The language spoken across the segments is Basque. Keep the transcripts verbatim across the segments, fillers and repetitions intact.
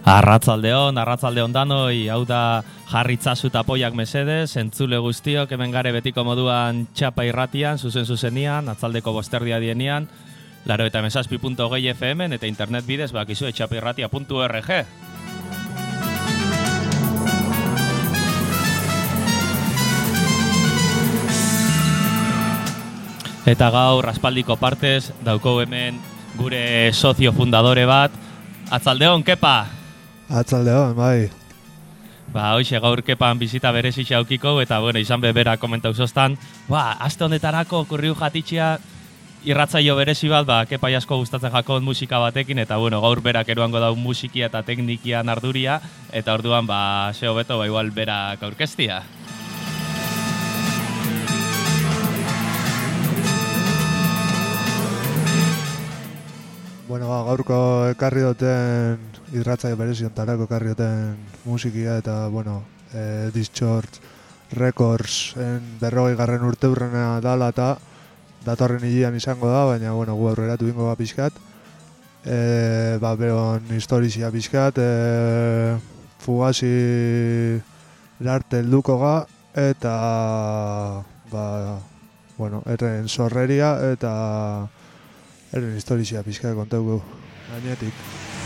Arratzaldeon, arratzaldeon danoi, hau da jarritzazu tapoiak mesedez, entzule guztiok hemen gare betiko moduan txapa irratian, zuzen zuzenian, atzaldeko bosterdia dienean, laro eta mesazpi punto hogei F M eta internet bidez bakizue txapa irratia punto org. Eta gaur aspaldiko partez dauko hemen gure sozio fundadore bat, Atzaldeon, Kepa! Atzaldeon, bai. Ba, hoxe gaur Kepan bizita berezitxe aukiko, eta bueno, izan bebera komentau zoztan, ba, aste honetarako kurriu jatitxea irratzaio berezi bat, ba, Kepa asko gustatzen jakon musika batekin, eta bueno, gaur berak eruango daun musikia eta teknikian arduria, eta orduan, ba, zeo beto, ba, igual berak aurkeztia. Bueno, ba, gaurko ekarri duten irratzaio bereziontarako ekarri duten musikia eta, bueno, e, Dischord Records en berrogei garren urte hurrena dala eta datorren hilian izango da, baina, bueno, gu aurreratu bingo ba pixkat. E, ba, beron historizia pixkat, e, Fugazi larte helduko ga, eta, ba, bueno, erren sorreria eta eren historizia pixka kontauko gainetik.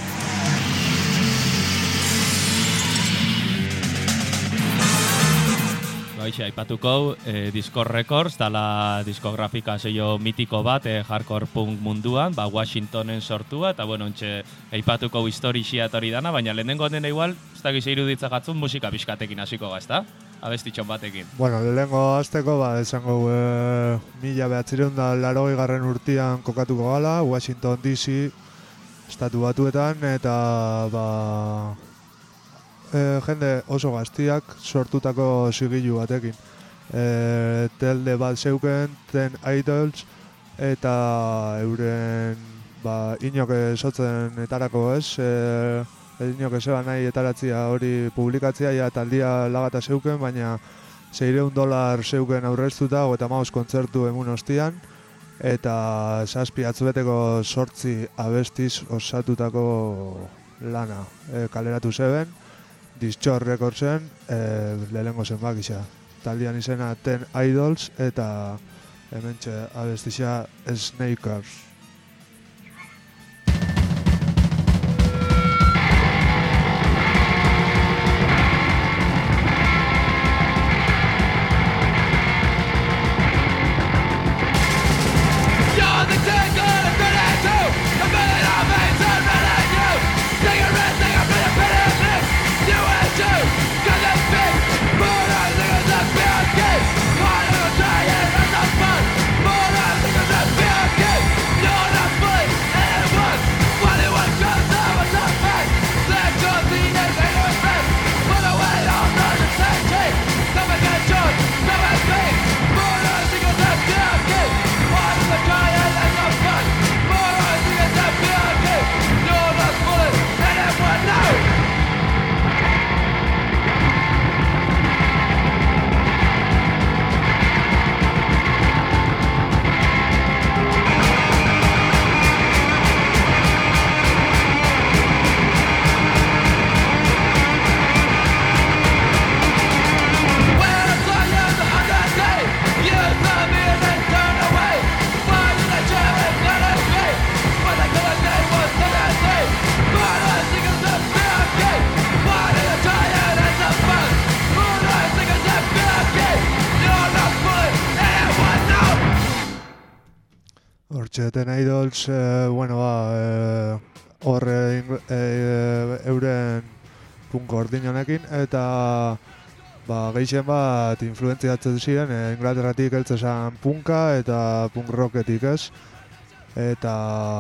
Baixe, aipatuko, eh, Dischord Records, dala diskografika sello mitiko bat, eh, hardcore punk munduan, ba, Washingtonen sortua, eta bueno, ontxe, aipatuko historizia eta hori dana, baina lehenengo dena igual, ez da gize iruditza gatzun musika pixkatekin hasiko ga, ez da? Abestitxon batekin. Bueno, lehenengo azteko, ba, esango e, mila behatzireun da larogei garren urtian kokatuko gala, Washington D C estatu batuetan, eta ba, e, jende oso gaztiak sortutako zigilu batekin. E, telde bat zeuken, Ten Idols, eta euren ba, inoke sotzen etarako ez, e, Inok ezeba nahi etaratzia hori publikatzia, ja taldia lagata zeuken, baina seiehun dolar zeuken aurreztuta, eta maus kontzertu emun ostian, eta zazpi atzubeteko sortzi abestiz osatutako lana e, kaleratu zeben, Dischord Recordsen, e, lehenengo zenbak isa. Taldian izena Ten Idols, eta hementxe abestizia Snakers. Ten Idols, eh, bueno, ba, eh, horre eh, euren punk ordinonekin, eta ba, gehixen bat influentziatzen ziren, eh, Inglaterratik heltzezan punka eta punk rocketik ez, eta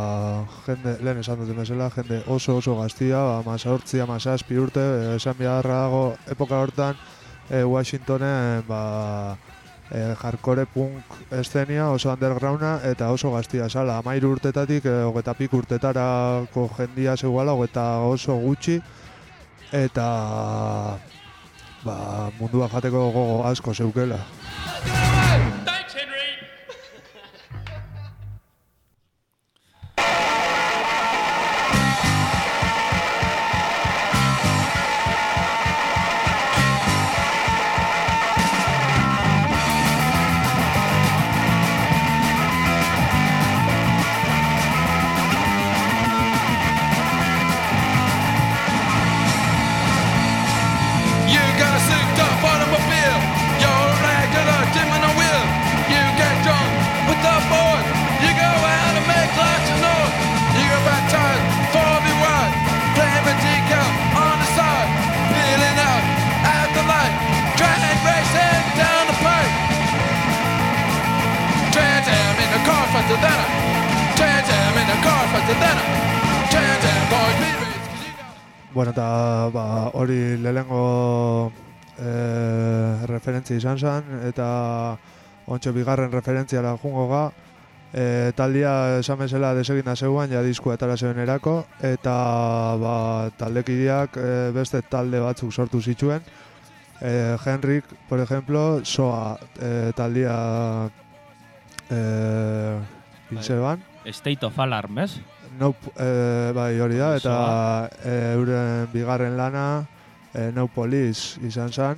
jende, lehen esan duten bezala, jende oso oso gaztia, ba, mazortzi, amazazpi urte, eh, esan beharra dago epoka hortan eh, Washingtonen, ba, E, hardcore punk eszenia oso undergrounda eta oso gaztia zala. Amairu urtetatik, e, hogeta pik urtetarako jendia zegoela, hogeta oso gutxi, eta ba, mundua jateko gogo asko zeukela. Bueno, eta ba, hori lehenengo e, referentzia izan zen, eta ontsa bigarren referentziara jungo ga. E, taldia esan bezala desegin da zeuan, ja diskua etara zeuen erako, eta ba, taldekideak e, beste talde batzuk sortu zituen. E, Henrik, por ejemplo, soa e, taldia e, intzeban. State of Alarm, ez? Nope, e, bai hori da, eta e, euren bigarren lana e, No Police izan zen.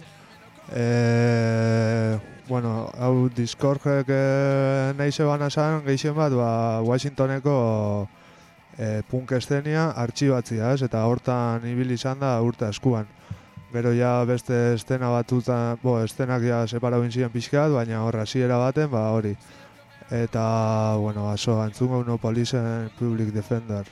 E, bueno, hau Discordek e, nahi zebana zen, gehien bat, ba, Washingtoneko e, punk estenia artxibatzia, ez? Eta hortan ibili izan da urte askuan. Gero ja beste estena batutan, bo, estenak ja separau inzien pixkat, baina horra hasiera baten, ba hori. Eta, bueno, aso, antzungo No Police and Public Defender.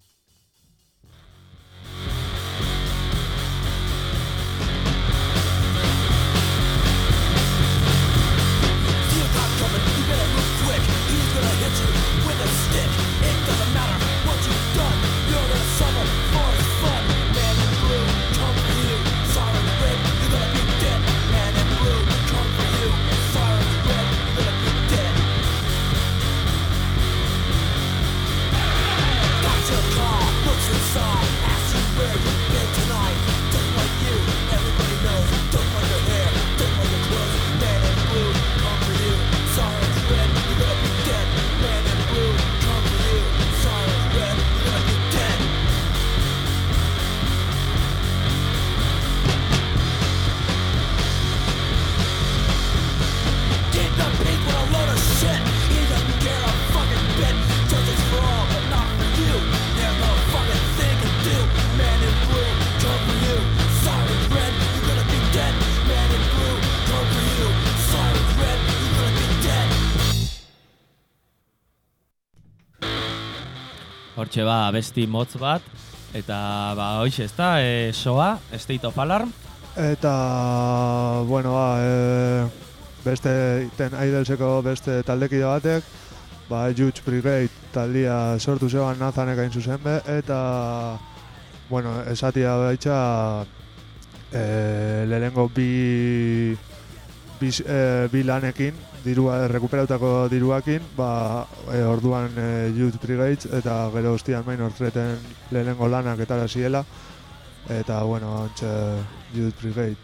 Hortxe ba, besti motz bat, eta ba, hoxe ez da, e, soa, State of Alarm. Eta, bueno, ba, e, beste Ten Idolseko beste taldekide batek, ba, Youth Brigade taldia sortu zeban Nathanek hain zuzen be, eta, bueno, esatia baitxa, e, lehenengo bi, bi, e, bi lanekin, dirua, rekuperautako diruakin, ba, e, orduan e, Youth Brigade, eta gero hostian main hortreten lehenengo lanak etara ziela, eta, bueno, ontxe Youth Brigade.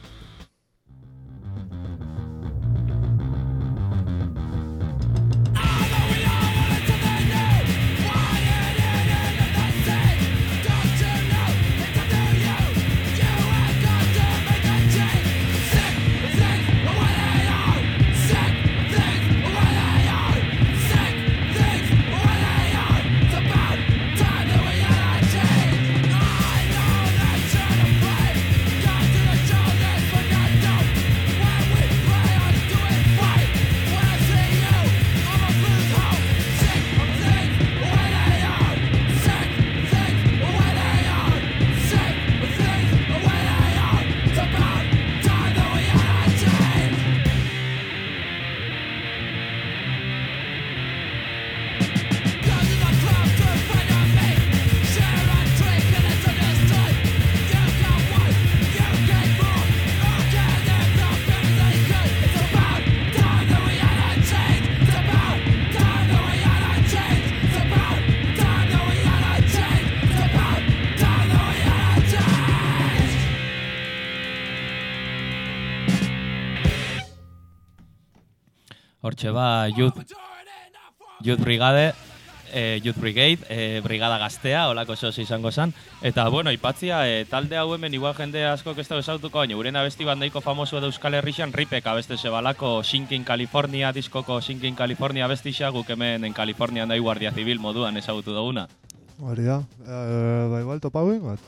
Hortxe ba, Youth, Youth Brigade, e, Youth Brigade, e, Brigada Gaztea, holako sos izango zen. Eta, bueno, ipatzia, e, talde hau hemen igual jende asko ez dago ezautuko, baina uren abesti bandaiko famoso edo Euskal Herrixan Ripek abeste zebalako Sinking California, diskoko Sinking California abestixa, guk hemen en California nahi Guardia Zibil moduan ezagutu duguna. Hori da, e, ba igual topau ingot.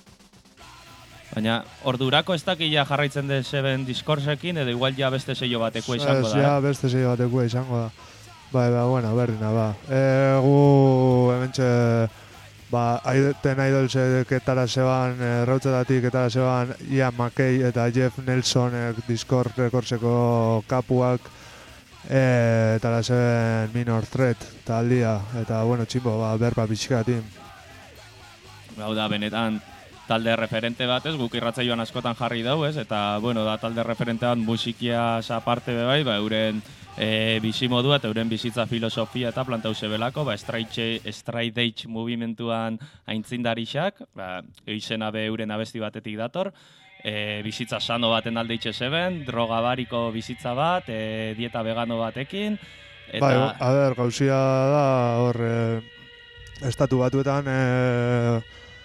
Baina, ordurako ez dakila jarraitzen de zeben diskorsekin, edo igual ja beste sello batekua izango da. Ja, beste sello batekua izango da. Bai, ba, bueno, berdina, ba. E, gu, hementxe, ba, Ten Idolsek etara zeban, e, rautzetatik etara zeban, Ian McKay eta Jeff Nelsоnek Discord Recordseko kapuak, E, eta lazen Minor Threat taldia, eta bueno, tximbo, ba, berba pixkatin. Hau da, benetan, talde referente bat, ez, guk irratzaioan askotan jarri dau, ez, eta, bueno, da talde referente bat musikiaz aparte bebai, ba, euren e, bizimodua eta euren bizitza filosofia eta plantau zebelako, ba, Straight Edge mugimenduan aintzindarixak, ba, izena be euren abesti batetik dator, e, bizitza sano baten alde itxe zeben, droga bariko bizitza bat, e, dieta vegano batekin, eta... Bai, a ber, gauzia da, hor, e, estatu batuetan, e,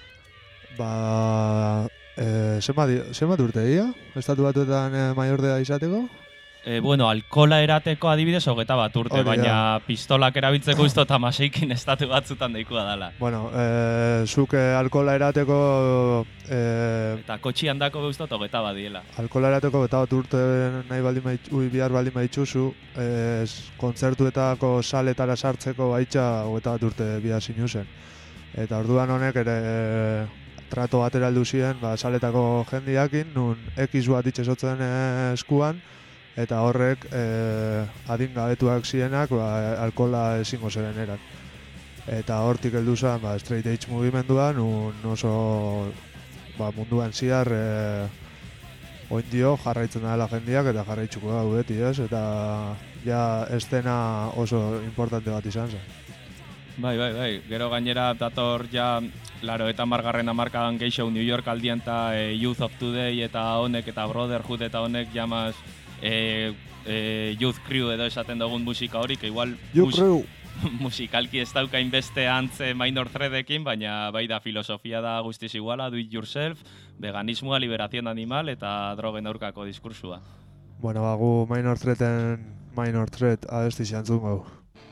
ba, e, zenbat urte dira? Estatu batuetan e, maiordea izateko? E, bueno, alkola erateko adibidez hogeta bat urte, Hori, baina ja. pistolak erabiltzeko usto tamaseikin estatu batzutan deikua dala. Bueno, e, zuk e, alkola erateko... E, Eta kotxian dako beustot hogeta bat diela. alkola erateko eta bat urte nahi baldin maitxu, ui, bihar baldin maitxuzu, e, kontzertuetako saletara sartzeko baitxa hogeta bat urte bihar zinuzen. Eta orduan honek ere... E, trato batera heldu ziren, ba, saletako jendiakin, nun X bat itxesotzen eskuan, eta horrek e, adingabetuak zirenak ba, alkola ezingo zeren eran. Eta hortik heldu zen ba, Straight Edge mugimendua, nun oso ba, munduan ziar e, oindio jarraitzen dela jendiak eta jarraitzuko da beti, ez? Eta ja estena oso importante bat izan zen. Bai, bai, bai. Gero gainera dator ja laro eta margarren amarkadan geixo New York aldian eta e, Youth of Today eta honek eta Brotherhood eta honek jamaz e, e, Youth Crew edo esaten dugun musika hori, que igual Youth Crew! musikalki ez daukain beste antze Minor Threatekin, baina bai da filosofia da guztiz iguala, do it yourself, veganismoa, liberación animal eta drogen aurkako diskursua. Bueno, bagu Minor Threaten Minor Threat abesti xantzun gau.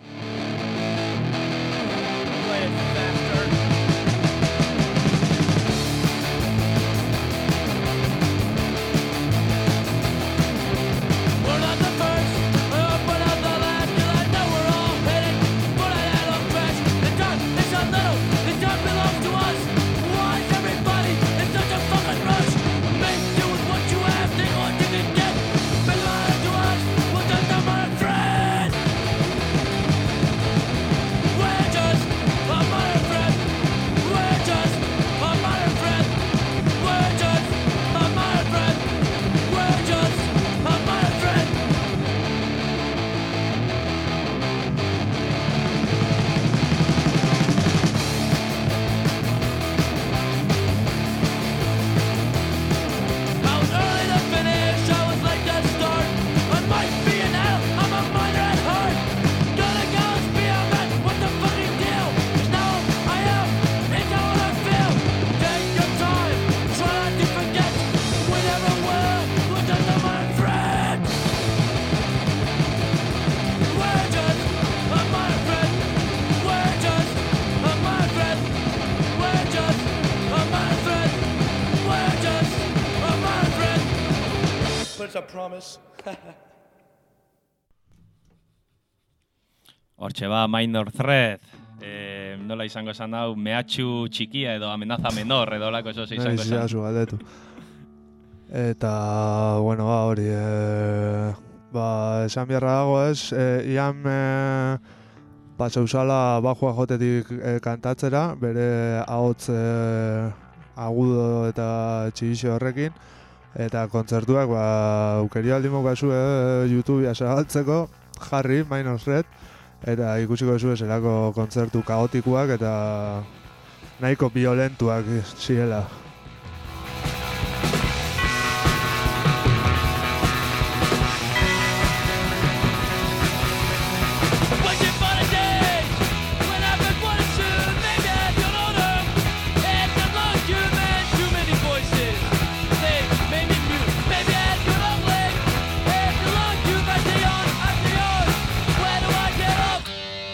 Hortxe ba, Minor Threat. E, nola izango esan hau, mehatxu txikia edo amenaza menor edo lako eso izango esan. Nahi galdetu. Eta, bueno, ba, hori, e, ba, esan biharra dago ez, e, ian e, pasa usala bajua jotetik e, kantatzera, bere ahots e, agudo eta txibixo horrekin, eta kontzertuak, ba, aukerio aldi mokazu e, YouTubea zabaltzeko, jarri, Minor Threat, eta ikusiko duzu zelako kontzertu kaotikuak eta nahiko violentuak zirela.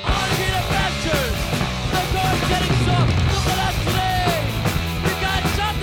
Getting soft, look at us today. We got shot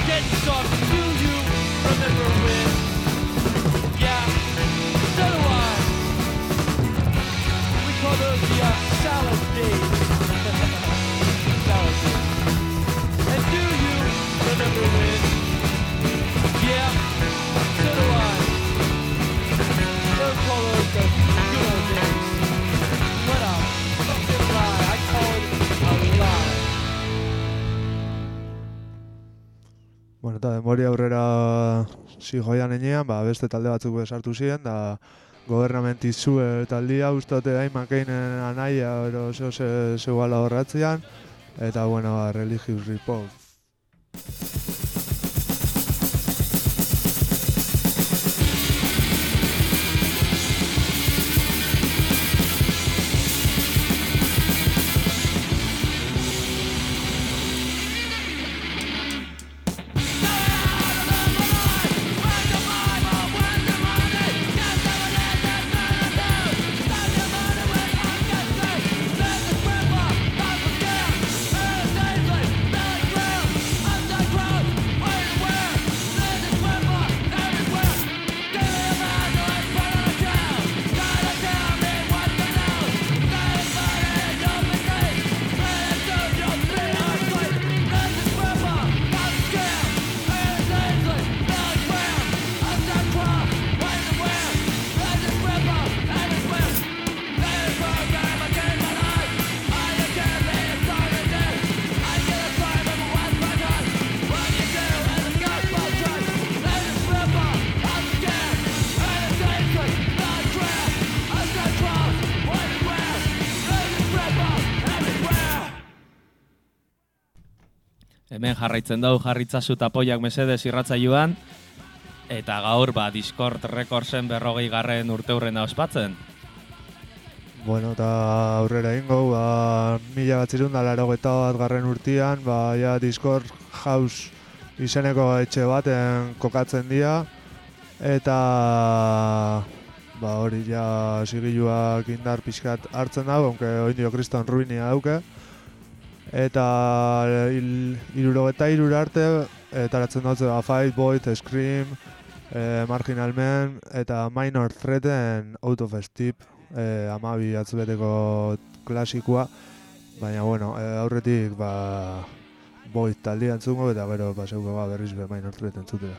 getting soft. Do you remember when? Yeah, so do I. We call those the uh, salad days. Salad days. And do you remember when? Yeah, so do I. We'll call those the good old days. What a fucking lie. I call it a lie. Bueno, eta denbori aurrera zijoian enean, ba, beste talde batzuk besartu ziren, da gobernamentisue taldea ustote hain makeinen anaia, ero zeo ze, zeuala horratzean, eta, bueno, ba, Religious Report. Hemen jarraitzen dugu jarritzazu tapoiak mesedez irratzailuan, eta gaur ba Discord Recordsen berrogei garren urteurrena ospatzen. Bueno, eta aurrera ingo, ba, mila batzirun da laurogeita bat garren urtean, ba, ja Discord House izeneko etxe baten kokatzen dira, eta ba, hori ja zigiluak indar pixkat hartzen dago, onke oindio kriston ruinia dauke. Eta hirurogeita hiru arte etaratzen dut A Fight, Void, Scream, eh, Marginal Man eta Minor Threaten Out of Step, eh, amabi atzubeteko klasikoa, baina bueno, eh, aurretik ba, Void taldea entzungo eta gero ba, zeuko ba, berriz be Minor Threaten entzutera.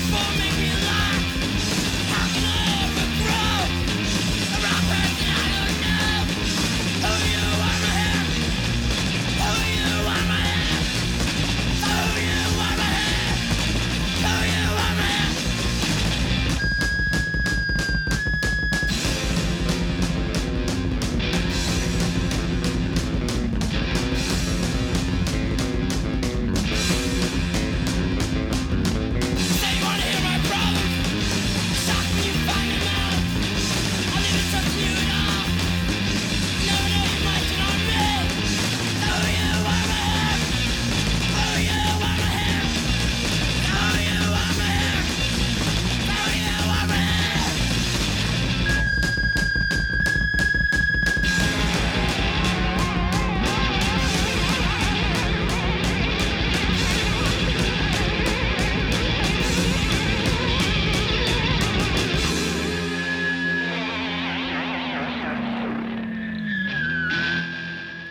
Make me alive. How can I ever grow? Around person I don't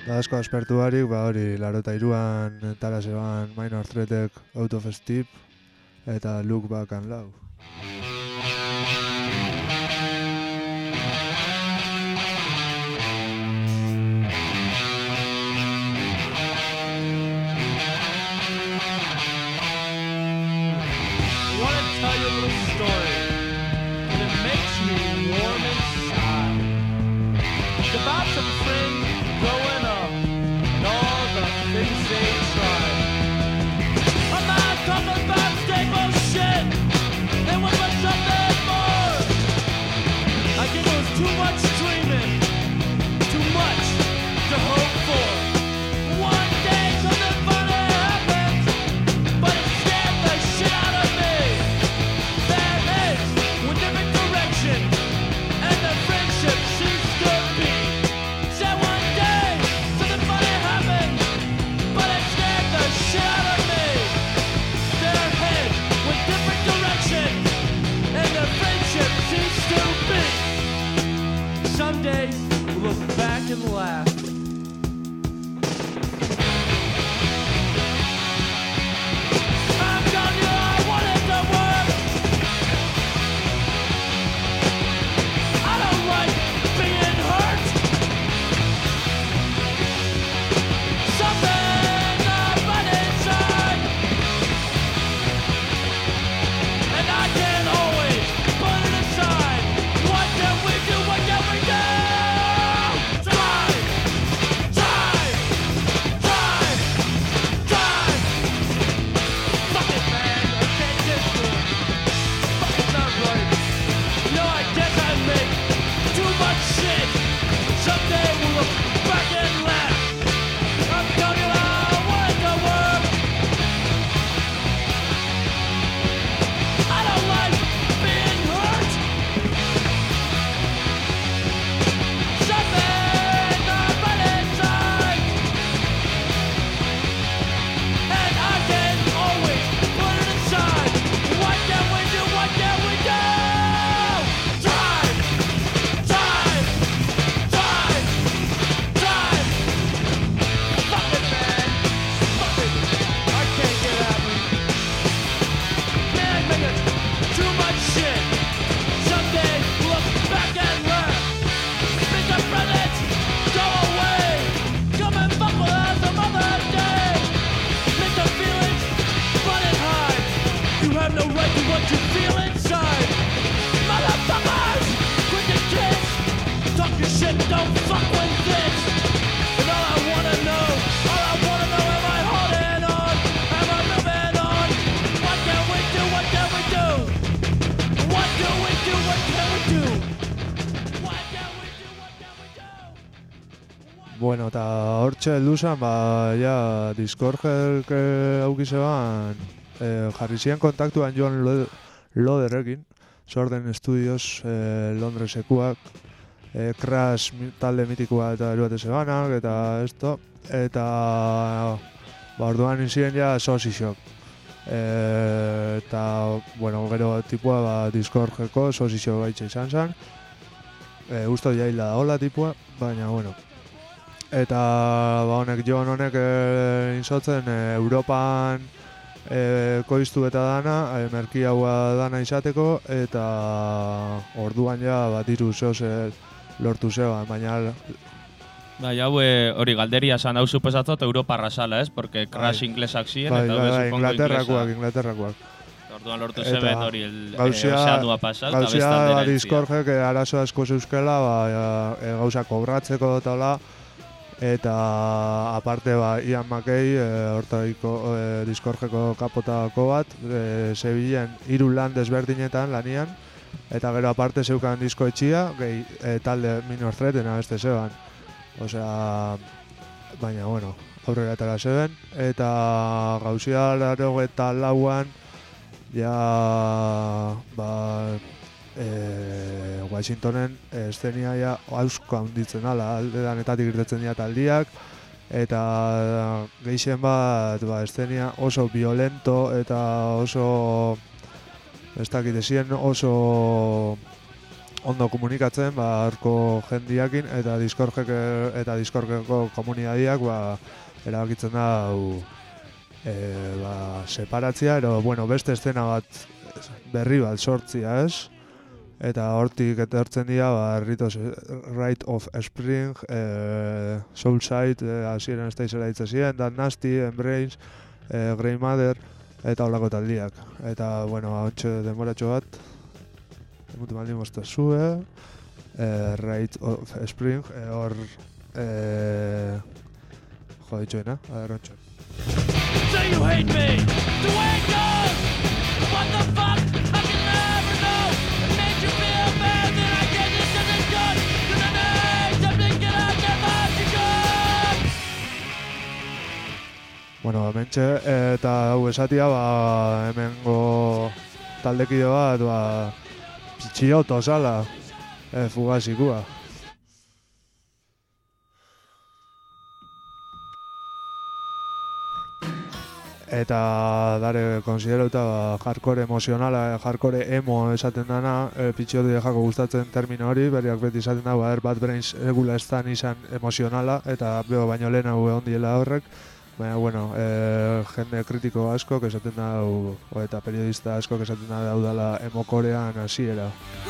Da asko aspertu barik, ba hori, larota iruan entara zeban Minor Threatek Out of Step eta Look Back and Love. I want to tell you a little story, and it makes me warm inside. It's about some friends growing up, and all the things they tried. I'm not talking about stable shit, there was much something more. I think it was too much dreaming, too much to hope for. One day something funny happened, but it scared the shit out of me. Their heads went different directions, and the friendship ceased to be. Said one day something funny happened, but it scared the shit out of me. Their heads went different directions, and the friendship ceased to be. Some days we look back and laugh. I'm telling you, I wanted to work. I don't like being hurt. Something up right inside, and I can't always put it aside. What can we do? What can we do? Drive, drive, drive, drive. Fuck it, man. I can't get through it. Fuck, it's not right. You know, I guess I make too much shit. Someday we'll look back and laugh. I'm telling you, I wanted to work. I don't like being hurt. Something up right inside, and I can always put it aside. What can we do? What can we do? Drive, drive, drive, drive. Fuck it, man. Fuck it. I can't get at me. Man, I make it too much shit. Someday look back and learn. Mister President, go away. Come and fuck with us some other day. Mister Feelings, run and hide. You have no right to what you feel inside. Motherfuckers, quit your kids. Talk your shit, don't fuck with this. And all I wanna know, all I wanna know, am I holding on? Am I moving on? What can we do? What can we do? What do we do? What can we do? What can we do? What can we do? Bueno, eta hortxe heldu zen, ba, ja, Discordek auki zeban, eh, jarri ziren kontaktuan Joan Lo- Loderrekin, Sorden Studios, eh, Londresekuak, eh, Crash mi- talde mitikoa eta eruate zebanak, eta esto, eta ba, orduan izien ja Sosi Shock. Eh, eta, bueno, gero tipua ba, Discordeko Sosi Shock gaitxe izan zen, eh, usto jaila da hola tipua, baina, bueno, eta ba honek Jon honek e, inzotzen e, Europan e, koiztu eta dana, e, merki haua dana izateko, eta orduan ja bat diru zehoz e, lortu zeban, baina Bai, hau eh, hori galderia esan hau supesatzot Europarra sala, ez? Porque Crash Bai. inglesak ziren, bai, eta bai, hau bai, supongo Inglaterrakoak, inglesa. Inglaterrakoak. Orduan lortu Eta zeben hori el, eh, gauzia- ozeanua pasau, eta Gauzia bestalde ba, heltzia. Discordek e, arazo asko zeuzkela, ba, e, e, gauza kobratzeko eta hola, eta aparte ba, Ian McKay, e, hortariko e, Discordeko kapotako bat, e, Sevillan hiru lan desberdinetan lanian, eta gero aparte zeukan disko etxia, gehi e, talde Minor Threatena beste zeban. Osea, baina, bueno, aurrera atara zeben, eta gauzia laro eta lauan, ja, ba, e, Washingtonen eszenia ja ausko handitzen ala, alde danetatik irtetzen dira taldiak, eta gehien bat, ba, eszenia oso violento eta oso, ez dakit ezien oso ondo komunikatzen, ba, arko jendiakin, eta Discordek eta Discordeko komunidadiak, ba, erabakitzen da, hau, e, ba, separatzia, ero, bueno, beste estena bat, berri bat sortzia, ez? Eta hortik etortzen dira, ba, Ritos Rite of Spring, e, Soulside, e, hasieran Stazera ditzen ziren, Dan Nasty, Embrace, e, Grey Mother, eta holako taldiak. Eta, bueno, hauntxe denboratxo bat, emutu maldin mozta zue, e, Rite of Spring, e, hor, e, jo, ditxoena, aderrontxo. So you hate me, the way it goes. What the fuck? I can never know. It made you feel bad that I get this to this good. Cause I need something that I can let you go. Bueno, hementxe, eta hau esatia, ba, hemengo taldekide bat, ba, pitxio tosala, e, fugazikua. Eta dare konsiderauta ba, hardcore emozionala, hardcore emo esaten dana, e, pitxioti jako gustatzen termino hori, berriak beti esaten da, ba, Bad Brains egula estan izan emozionala, eta beo baino lehen hau egon diela horrek, baina, bueno, e, jende kritiko asko, esaten da, hau, o, eta periodista asko, esaten da, hau dala emokorean hasiera.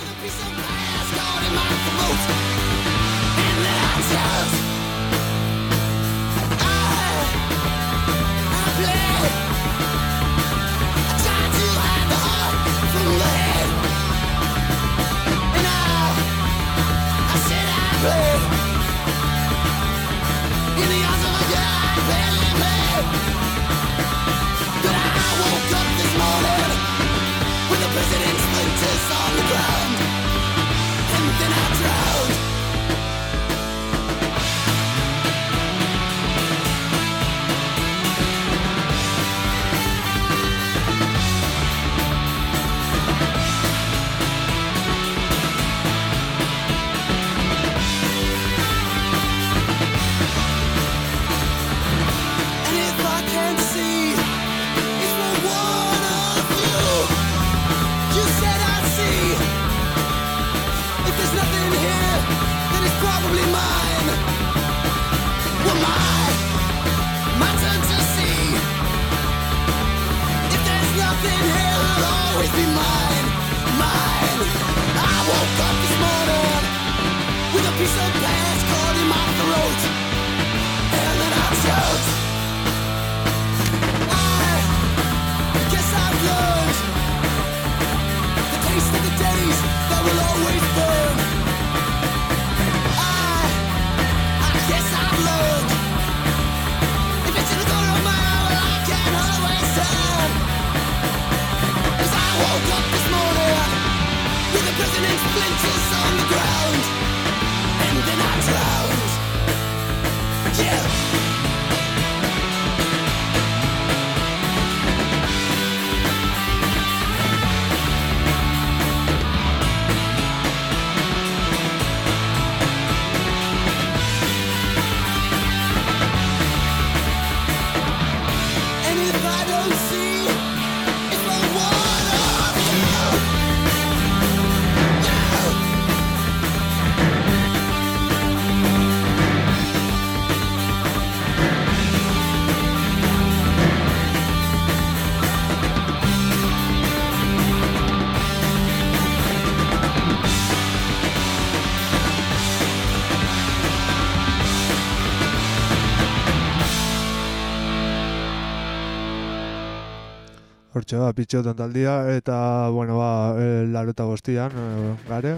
Hortxe ba, pitxotan taldia, eta, bueno, ba, e, larota bostian, e, gare.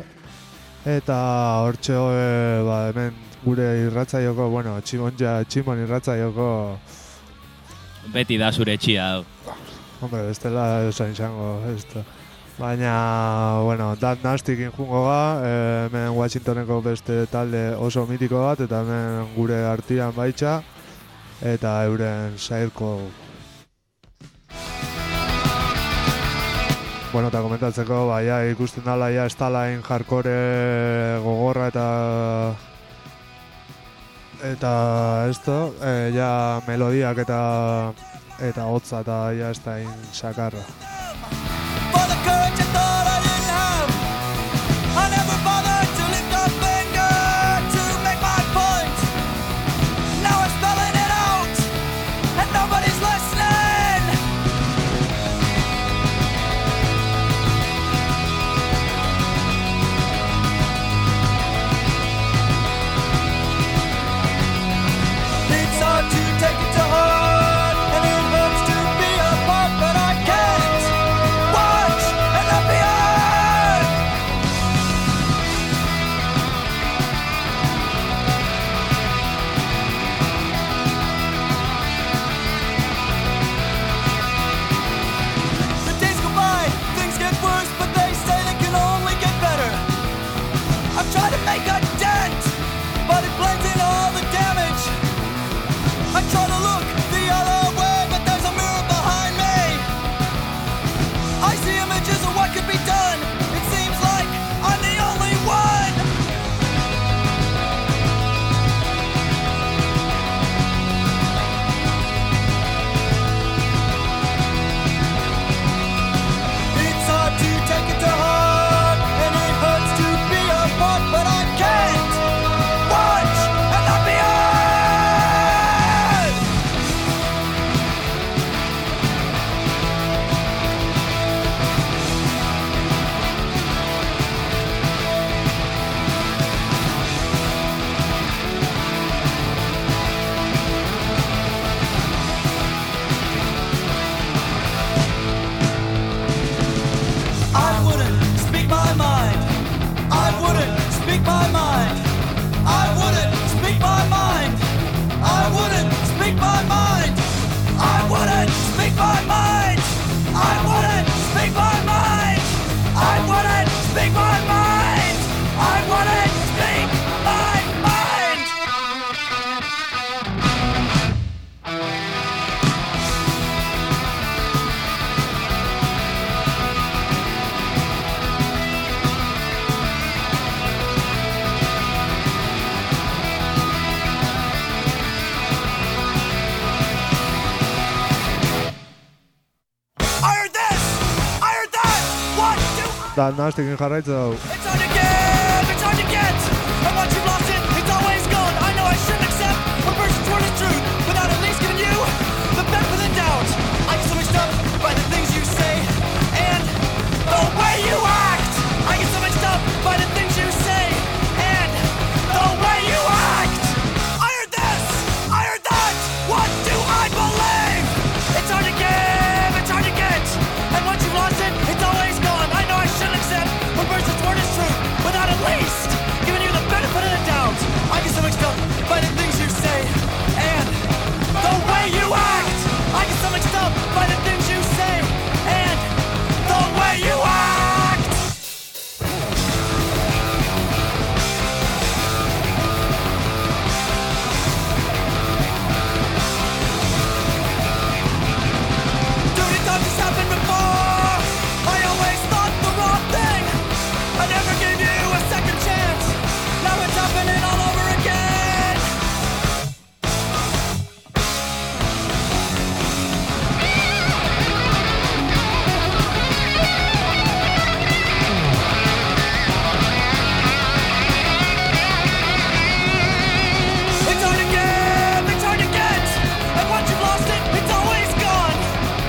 Eta hortxe e, ba, hemen gure irratzaioko, bueno, tximonja, tximon irratzaioko... Beti da zure etxia, hau. Hombre, ez dela esan izango, ez da. Baina, bueno, Dan Nastykin jungo ga, e, hemen Washingtoneko beste talde oso mitiko bat, eta hemen gure artian baitxa, eta euren sairko. Bueno, eta komentatzeko, ba, ja, ikusten dala, ja, ez talain hardcore gogorra eta... Eta, ez da, e, ja, melodiak eta... Eta hotza eta, ja, ez da, sakarra. For the courage I thought I didn't have, I never Da nahastekin jarraitza dugu. It's hard to give, it's hard to get. And once you've lost it, it's always gone. I know I shouldn't accept a person toward the truth without at least giving you the benefit of the doubt. I get so mixed up by the things you say and the way you act. I get so mixed up by the things you say and the way you act. I heard this, I heard that. What do I believe? It's hard to give, it's hard to get. And once you've lost it, it's always gone. I know I shouldn't accept one person's word is true without at least giving you the benefit of the doubt. I get so mixed up by the things you say and the way you act. I get so mixed up by the things you say and the way you act. Too many times this happened before. I always thought the wrong thing. I never gave you a second chance. Now it's happening all over again. It's hard to give, it's hard to get. And once you've lost it, it's always gone.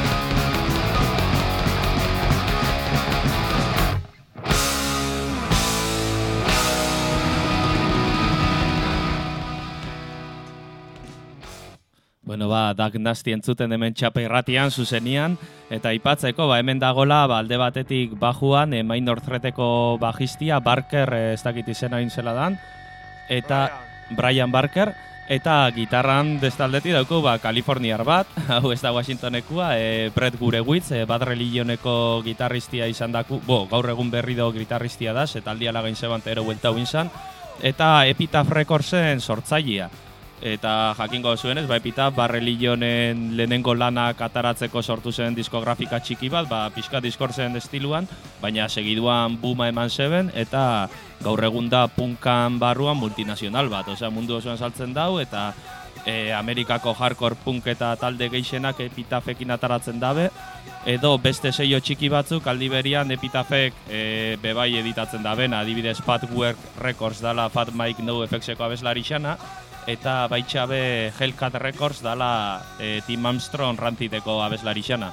Bueno, ba, Dark Nasty entzuten hemen txapa irratian, zuzenian, eta aipatzeko, ba, hemen dagola, ba, alde batetik bajuan, e, Minor Threateko bajistia, Barker, e, ez dakit izena hain zela dan, eta Brian Barker, eta gitarran destaldetik dauko, ba, Kaliforniar bat, hau ez da Washingtonekua, e, Brett Gurewitz, e, Bad Religioneko gitarristia izan daku, bo, gaur egun berri do gitarristia da, eta aldia lagain zebant ero buelta huinzan, eta Epitaph Recordsen sortzailea. Eta jakingo zuenez, ba, Epitaph Bad Religionen lehenengo lanak ataratzeko sortu zen diskografika txiki bat, ba, pixka diskorsen estiluan, baina segiduan booma eman zeben, eta gaur egun da punkan barruan multinazional bat, osea mundu osoan saltzen dau, eta e, Amerikako hardcore punk eta talde gehienak Epitaphekin ataratzen dabe, edo beste seio txiki batzuk aldi berian Epitaphek e, bebai editatzen daben, adibidez Fatwork Records dala Fat Mike No Effectseko abeslari xana, eta baitxabe Hellcat Records dala e, Tim Armstrong Rantideko abeslari xana.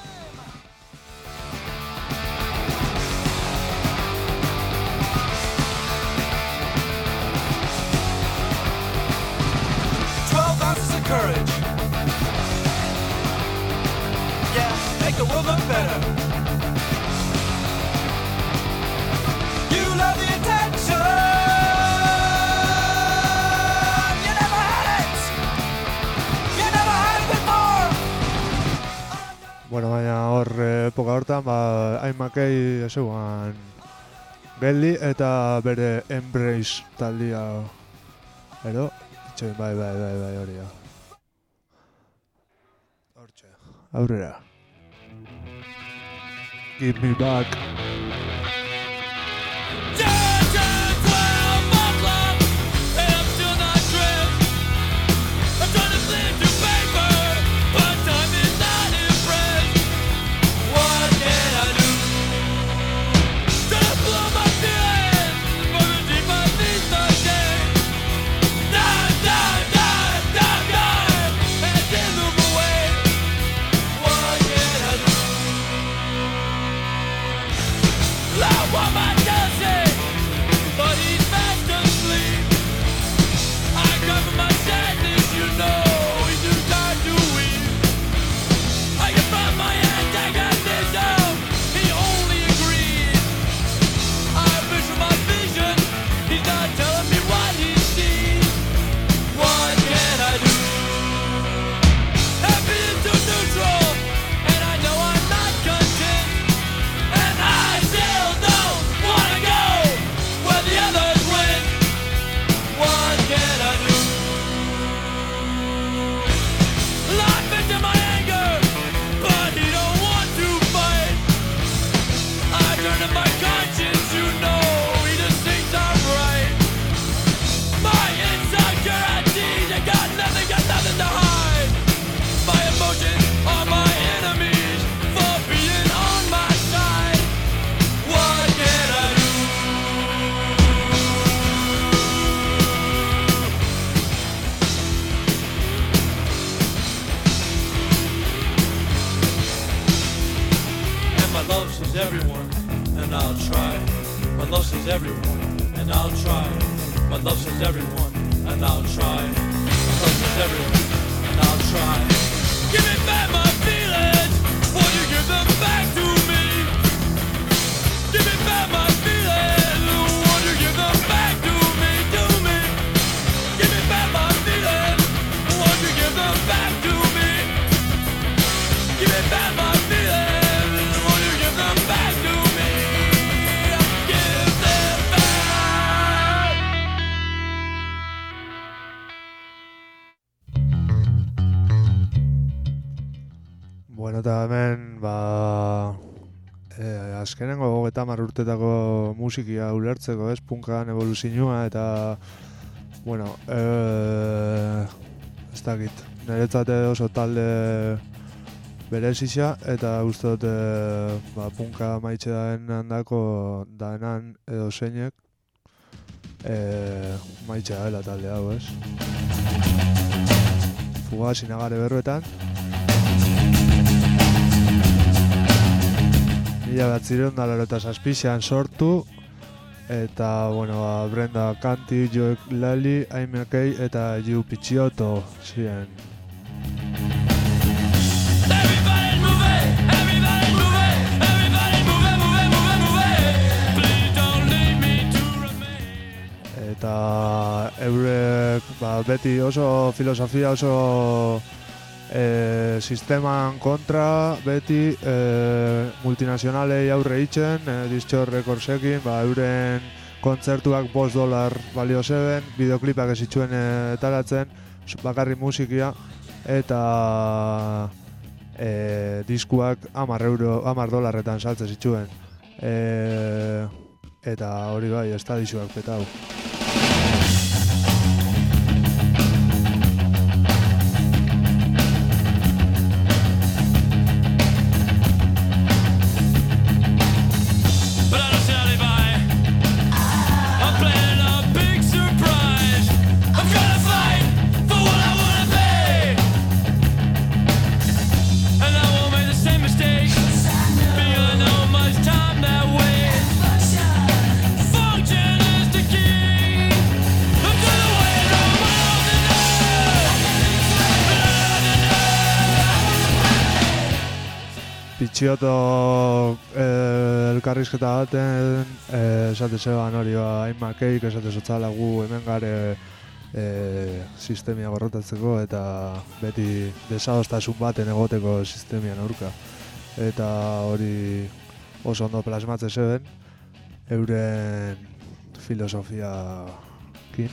Twelve ounces of courage. Yeah, make the world look better. You love the attention. You never had it. You never had it before. Bueno, baina hor eh, epoka hortan, ba, Ian McKay esuan geldi eta bere Embrace taldia, ero? Itxoin, bai, bai, bai, bai, hori da. Hortxe, aurrera. Give me back. What can I do? says everyone, and I'll try. My love says everyone, and I'll try. My love says everyone, and I'll try. Give me back my feelings, or you give them back to me. Give me back my feelings, or you give them back to me, to me. Give me back my feelings, or you give them back to me. Give me back my feelings, or you give them back to me. Give them back. Bueno, eta hemen, ba... Eh, azkenengo hogeita hamar urtetako musikia ulertzeko, ez, punkan evoluzioa eta, bueno, eh, ez dakit, niretzat oso talde berezia eta uste dut eh, ba, punka maitxe daen handako daenan edo zeinek eh, maitxe dela talde hau, ez. Fugaz inagare berroetan. Mila batzireun da larota zazpizean sortu, eta, bueno, ba, Brenda Canty, Joe Lally, Amy McKay eta Yu Picciotto ziren. Everybody move it, everybody move it, everybody move it, move it, move it, move it. Please don't leave me to remain. Eta eurek, ba, beti oso filosofia, oso e, sisteman kontra, beti e, multinazionalei aurre itzen, e, Distort Recordsekin, ba, euren kontzertuak bost dolar balio zeben, bideoklipak ez zituen e, taratzen, bakarri musikia, eta e, diskuak hamar euro, hamar dolarretan saltzen zituen. E, eta hori bai, estadizuak petau. But I don't see how they buy. I'm planning a big surprise. I'm gonna fight for what I wanna be. And I won't make the same mistake. Feeling how much time that waits. Function is the key. Look to the way the world Picciotto eh, elkarrizketa baten eh, esate zeban hori ba, Amy McKay esate zotzala gu hemen gare eh, sistemia gorrotatzeko eta beti desadostasun baten egoteko sistemian aurka. Eta hori oso ondo plasmatzen zeben euren filosofiakin.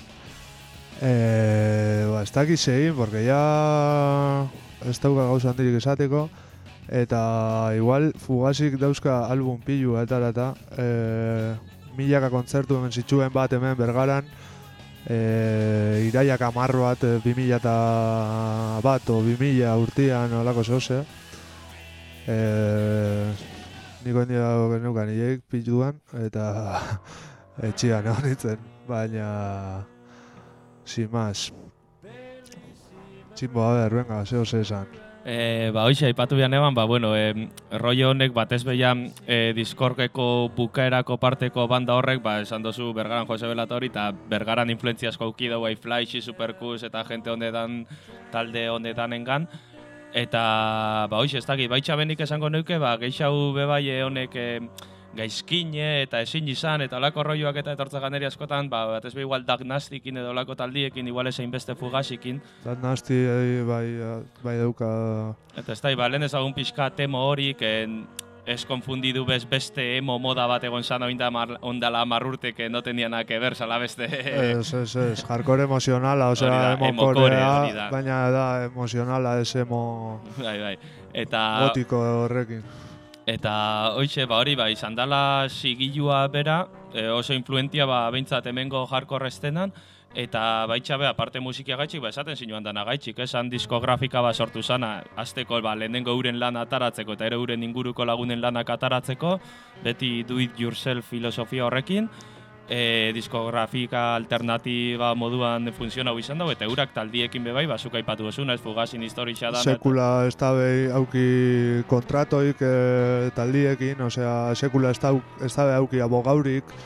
Eh, ba, ez dakit segin, porque ya ez dauka gauza handirik esateko. Eta igual Fugazik dauzka album pilua eta eta e, milaka kontzertu hemen zituen bat hemen Bergaran e, iraiak amarro bat bi mila eta bat o bi mila urtian olako zehose e, niko hendia genukan hileik piluan eta etxian honitzen, baina sin más. Tximbo, a ber, venga, zeo ze esan. E, ba, hoxe, aipatu bian eban, ba, bueno, e, rollo honek batez behian e, Discordeko bukaerako parteko banda horrek, ba, esan dozu Bergaran Jose Belata hori, eta Bergaran influentziazko auki dugu, Flash, Supercus, eta jente hondetan, talde hondetan engan. Eta, ba, hoxe, ez dakit, baitxa benik esango neuke, ba, geixau bebai honek e, gaizkine eta ezin izan, eta olako rolloak eta etortza ganeri askotan, ba, batez behi igual Dagnastikin edo olako taldiekin, igual ezein beste Fugazikin. Dagnasti bai, bai dauka... Eta ez da, ba, lehen ezagun pixka emo horik, ez konfundidu bez beste emo moda bat egon zan ondala marrurte que no tenían nada que ver, sala beste... Ez, ez, ez, hardcore emozionala, osea, emo korea, baina da emozionala, ez emo... Bai, bai, eta... Gotiko horrekin. Eta hoxe, ba hori, ba, izan dela sigilua bera, e, oso influentia ba, behintzat hemengo hardcore estenan, eta baitxa be, aparte musikia gaitxik, ba, esaten zinuan dana gaitxik, esan diskografika ba, sortu zana, azteko ba, lehenengo euren lan ataratzeko eta ere euren inguruko lagunen lanak ataratzeko, beti do it yourself filosofia horrekin, e, diskografika alternatiba moduan funtzionau izan dago, eta eurak taldiekin bebai, basuk aipatu esuna, ez Fugazin historia da. Sekula ez da behi auki kontratoik e, taldiekin, osea, sekula ez da, ez da behi auki abogaurik, hmm.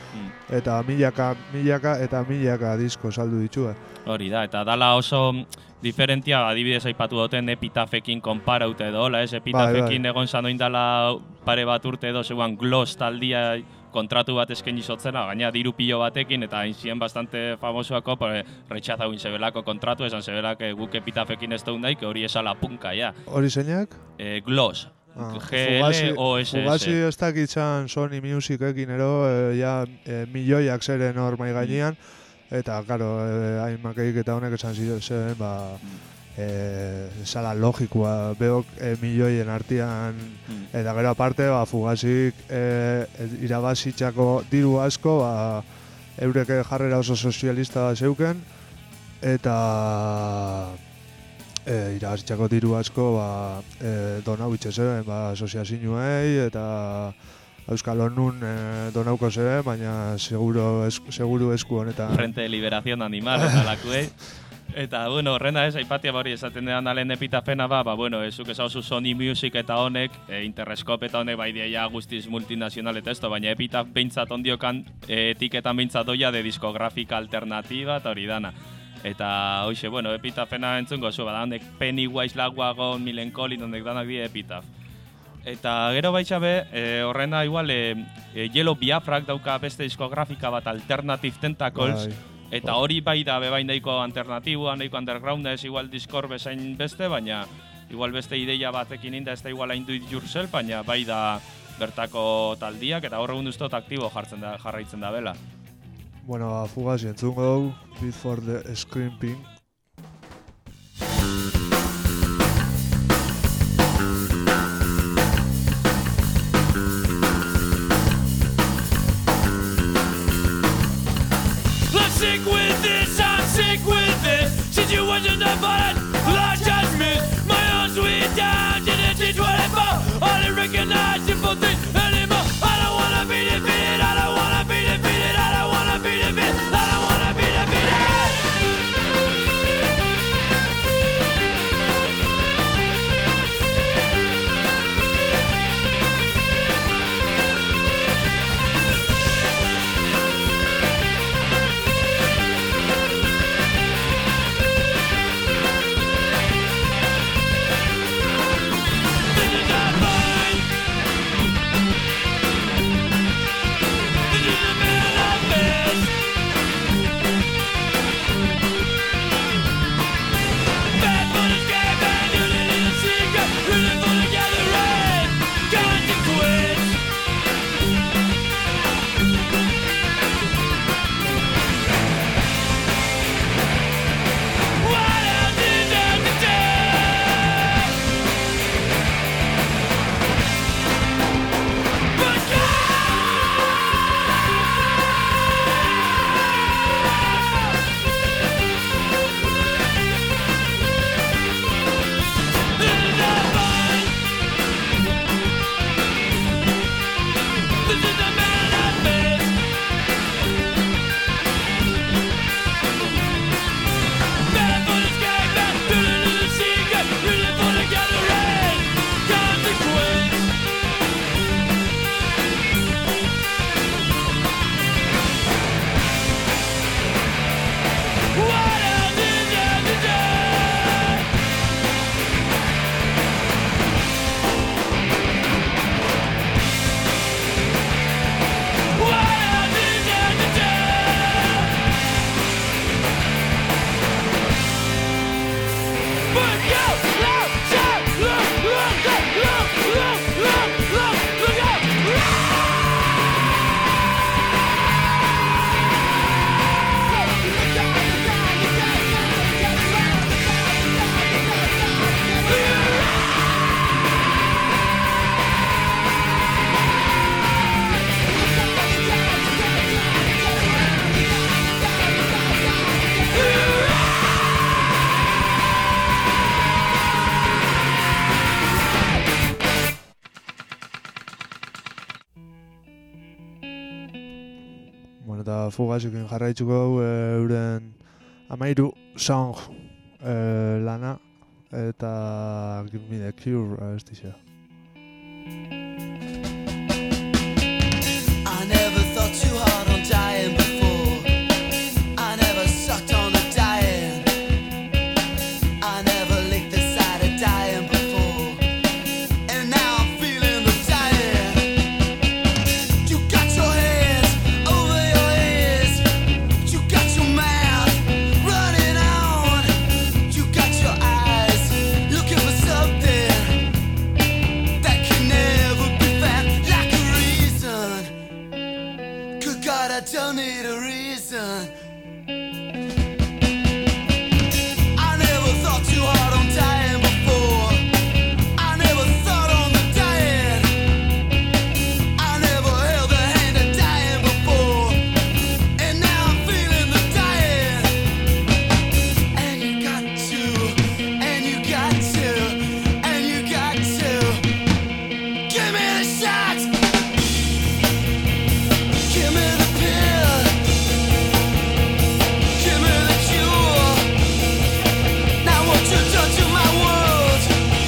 eta milaka, milaka eta milaka disko saldu ditue. Hori da, eta dala oso diferentia, adibidez aipatu duten Epitafekin konparaute edo, hola ez, Epitafekin bai. egon zanoin dala pare bat urte edo, zeuan Gloss taldia kontratu bat eskaini zotzena, gaina diru pilo batekin, eta hain ziren bastante famosoako, pues, retxaza guin zebelako kontratu, esan zebelak eh, guk Epitafekin ez deun daik, hori esala punka, ja. Hori zeinak? Eh, Gloss. Ah, G L O S S. Fugazi ez dakitzan Sony Musicekin ero, e, ja, e, milioiak zeren hor mai gainean, eta, karo, e, hain makeik eta honek esan ziren, ba, e, zala logikoa, beok e, milioien artean, Mm. eta gero aparte, ba, Fugazik e, irabazitzako diru asko, ba, eurek jarrera oso sozialista zeuken, eta e, irabazitzako diru asko ba, e, donau itxezeben, ba, asoziazioei eta Euskal Honun e, donauko zeben, baina seguro, es, seguru esku honetan. Frente de Liberación Animal, eta lakuei. Eta, bueno, horrena ez, aipatia hori esaten dedan alen Epitafena ba, ba, bueno, ezuk esauzu Sony Music eta honek, e, Interscope eta honek, bai dia guztiz multinazional eta esto, baina Epitaf behintzat ondiokan, e, etiketan behintzat doia de diskografika alternatiba eta hori dana. Eta, hoxe, bueno, Epitafena entzungo zu, bada, honek Pennywise, Lagwagon, Millencolin, honek danak die Epitaf. Eta gero baitxabe, e, horrena igual, e, e, Yellow Biafrak dauka beste diskografika bat Alternative Tentacles, Bai. eta hori bai da bebain daiko alternatiboa, nahiko undergrounda ez igual Discord bezain beste, baina igual beste ideia batekin inda ez da igual hain do it yourself, baina bai da bertako taldiak, eta horregun duztot aktibo jartzen da, jarraitzen da bela. Bueno, ba, Fugazi entzungo dugu, Beat for the Screaming. I'm sick with this, I'm sick with this. Situations I find large judgment. My own sweet down, didn't teach what I found. I don't recognize simple things anymore. I don't wanna be defeated, I don't wanna be defeated, I don't wanna be defeated, I don't wanna be defeated. This is not mine. This is the middle of this. Bad for the sky, bad unit in the secret, rooting for the gathering. Consequence. What else is there to do? But this is not mine. This is the man I miss. Bad for the sky, bad rooting in the secret, rooting for the gathering. Consequence. What else is there to do? What else is there to do? But go, look, shout, look, look, look, look, look, look, look, look out! Bueno, eta Fugazikin jarraitzuko dugu e, euren amairu song e, lana, eta Give Me The Cure abestia. I never thought too hard on dying reason. I never thought too hard on dying before. I never thought on the dying. I never held the hand of dying before. And now I'm feeling the dying. And you got to, and you got to, and you got to give me the shot. Give me the pill. Give me the cure. Now what you done to my world?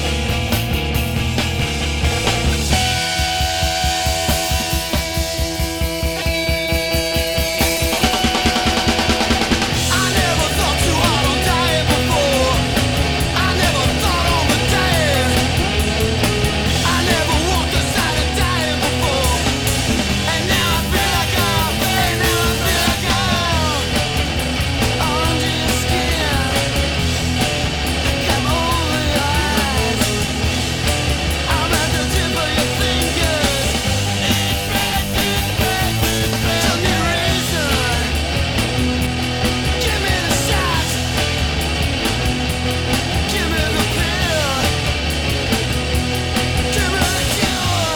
I never thought too hard on dying before. I never thought on the dying. I never walked the side of dying before. And now I feel like I'm, and now I feel like I'm under your skin. Come over your eyes. I'm at the tip of your fingers. Tell me reason. Give me the shot. Give me the pill. Give me the cure.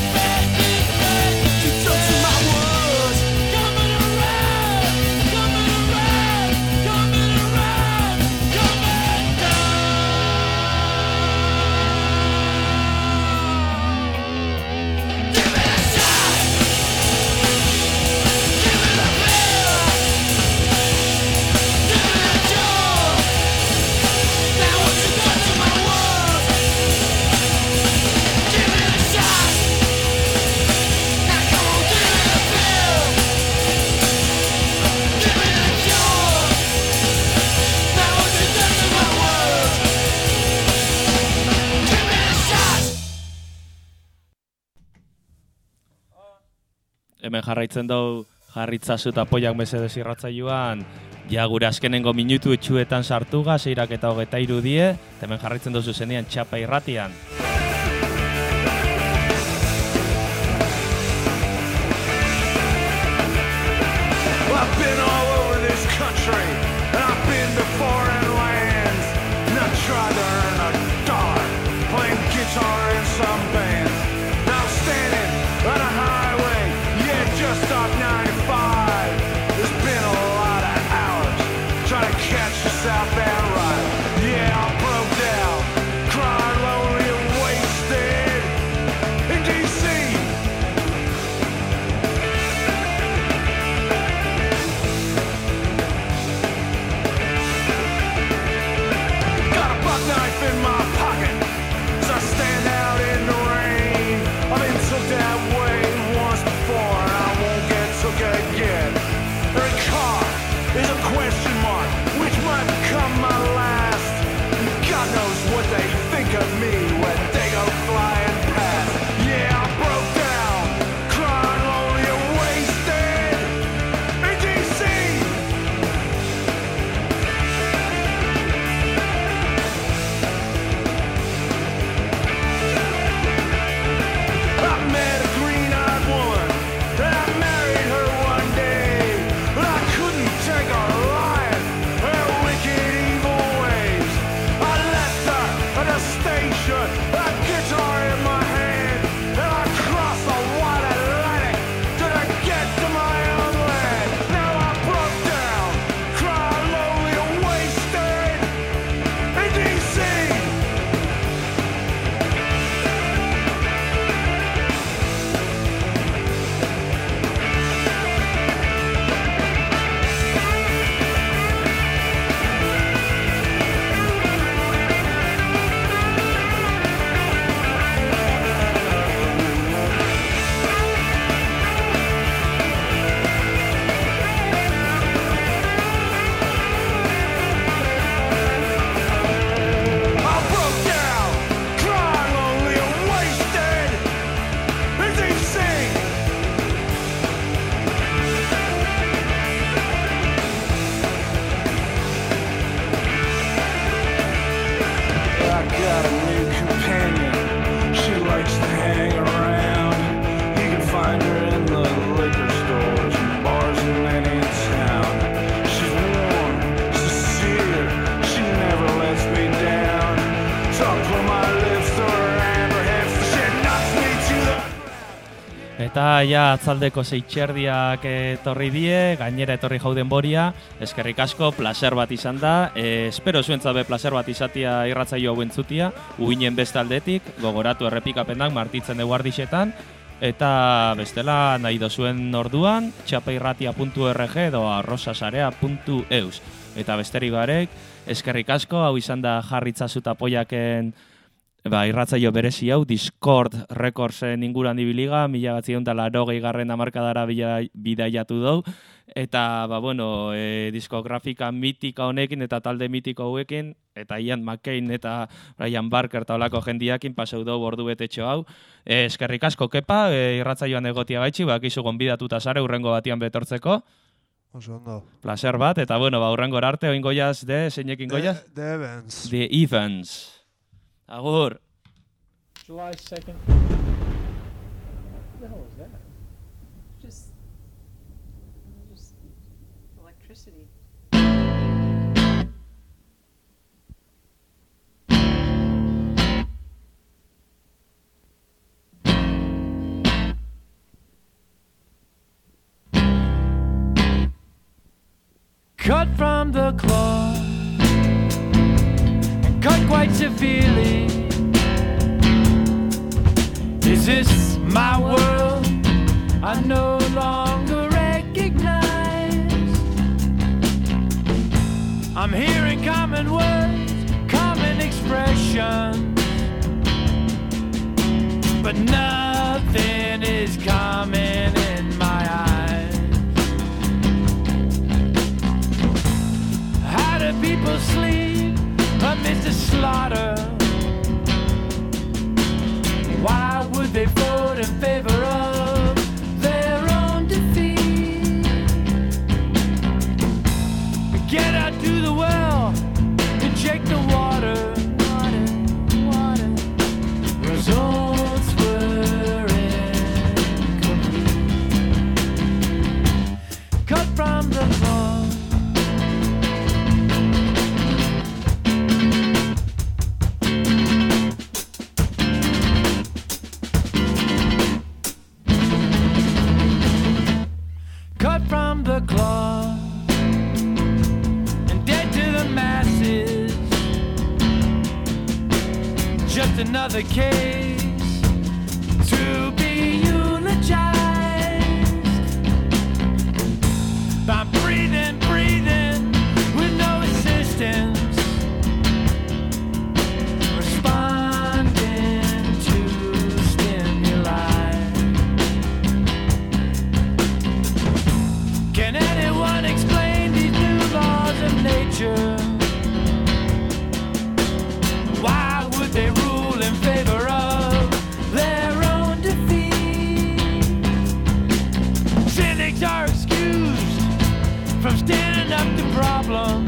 You talk to my words. Coming around, coming around, coming around, coming down. Give me the shot. Give me the pill. Give me the cure. Now what you done to my world? Give me the shot. Now come on, give me the pill. Give me the cure. Now what you done to my world? Give me the shot. Hemen jarraitzen dugu jarritzazu eta poiak mesedez irratzailuan. Ja gure azkenengo minutu etxuetan sartuga, seirak eta hogeta irudie, eta hemen jarraitzen duzu zenean txapa irratian. Well, I've been all over this country, and I've been to foreign lands, and I've tried to earn a dollar, playing guitar in some bands. Now I'm standing on a highway, yeah, just off ninety-five. There's been a lot of hours trying to catch the southbound ride. Yeah, I broke down, crying lonely and wasted in D C. Eta ja atzaldeko zeitxerdiak etorri die, gainera etorri jauden boria, eskerrik asko, placer bat izan da, e, espero zuentzabe placer bat izatia irratzaio hau entzutia, uinen beste aldetik, gogoratu errepikapendak martitzen dugu ardixetan, eta bestela nahi dozuen orduan, txapeirratia puntu org edo arrosasarea puntu eus. Eta besterik garek, eskerrik asko, hau izan da jarritzazuta poiaken ba, irratzaio berezi hau, Discord Recordsen inguran ibiliga, mila batzion da larogei garren amarkadara bidaiatu dau, eta, ba, bueno, e, diskografika mitika honekin eta talde mitiko hauekin, eta Ian McCain eta Brian Barker eta olako jendiakin pasau dau ordu betetxo hau. E, eskerrik asko kepa, e, irratzaioan egotia gaitxi, bak izu gonbidatuta zare urrengo batian betortzeko. Oso ondo. Placer bat, eta, bueno, ba, urrengo arte, oin goiaz, de, zeinekin goiaz? The, the Evans. The Evans. Agur. July second. What the hell is that? Just, just electricity. Cut from the cloth and cut quite severely. Is this my world I no longer recognize? I'm hearing common words, common expressions, but nothing is common in my eyes. How do people sleep amidst the slaughter? Why would they vote in favor of their own defeat? Get out to the well and check the water. Water, water. Results were incomplete. Cut from the cloth. From the cloth and dead to the masses. Just another case to be eulogized. I'm breathing, breathing with no assistance, responding to stimuli. Can anyone explain these new laws of nature? Why would they rule in favor of their own defeat? Cynics are excused from standing up to problems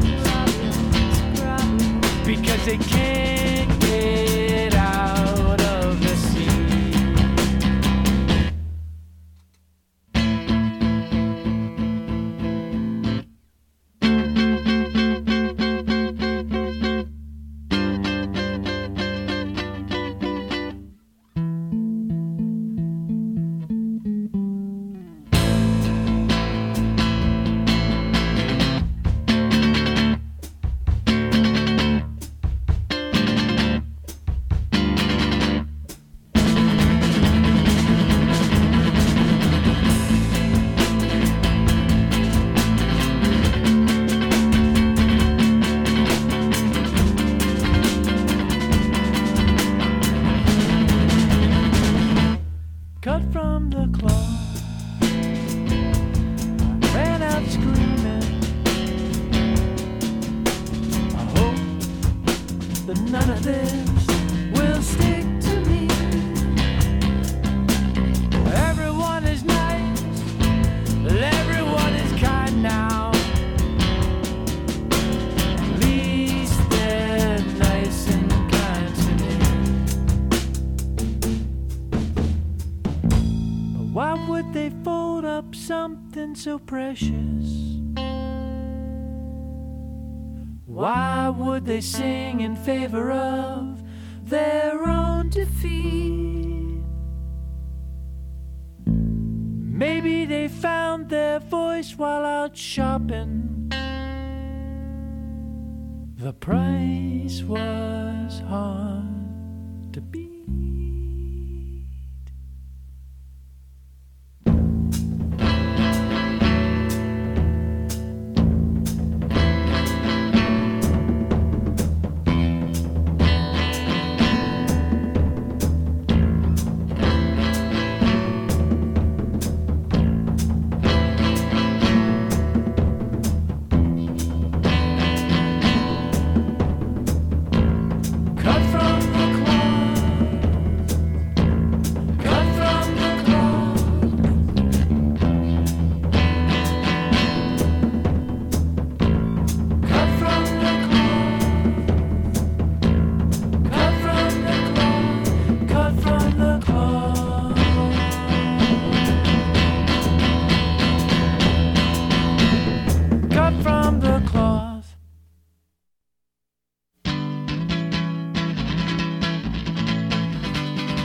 because they can't get out of the sea. Cut from the cloth, I ran out screaming. I hope that none of this will stick to me. Everyone is nice, everyone is kind now. At least they're nice and kind to me. Why would they fold up something so precious? Why would they sing in favor of their own defeat? Maybe they found their voice while out shopping. The price was hard to beat.